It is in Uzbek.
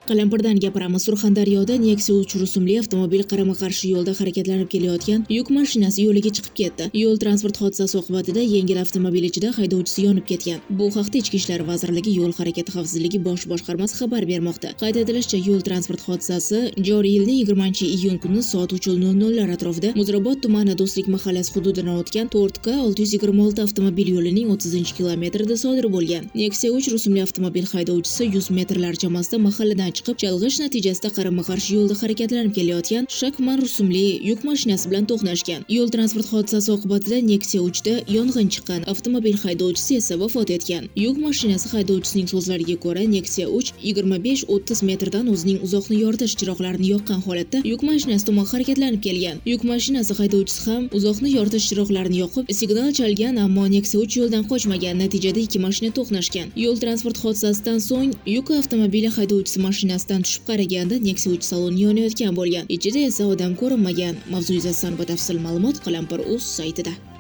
Qalampirdan gapiramiz. Surxondaryoda Nexia 3 rusumli avtomobil qarama-qarshi yo'lda harakatlanib kelayotgan yuk mashinasi yo'liga chiqib ketdi. Yo'l transport hodisasi oqibatida yengil avtomobil ichida haydovchisi yonib ketgan. Bu haqda Ichki ishlar vazirligi Yo'l harakati xavfsizligi bosh boshqarmasi xabar bermoqda. Qayd etilishicha, yo'l transport hodisasi joriy yilning 20-iyun kuni soat 3:00 atrofida Muzrabot tumani Do'stlik mahallasi hududidan o'tgan 4K 626 avtomobil yo'lining 30-kilometrida sodir bo'lgan. Nexia 3 rusumli avtomobil haydovchisi 100 metrlar chamasida mahalladan chiqib, chalg'ish natijasida qarama-qarshi yo'lda harakatlanib kelayotgan Shakman rusumli yuk mashinasi bilan to'qnashgan. Yo'l transport hodisasi oqibatida Nexia 3 da yong'in chiqqan. Avtomobil haydovchisi esa vafot etgan. Yuk mashinasi haydovchisining so'zlariga ko'ra, Nexia 3 25-30 metrdan o'zining uzoqni yoritish chiroqlarini yoqqan holatda yuk mashinasi tomon harakatlanib kelgan. Yuk mashinasi haydovchisi ham uzoqni yoritish chiroqlarini yoqib, signal chalgan, ammo Nexia 3 yo'ldan qochmagan. Natijada ikki mashina to'qnashgan. Yo'l transport hodisasidan so'ng yuk avtomobili haydovchisi mashinasidan tushib qaraganda Nexia 3 saloni yonayotgan bo'lgan. Ichida esa odam ko'rinmagan. Mavzu yuzasidan batafsil ma'lumot Qalampir.uz saytida.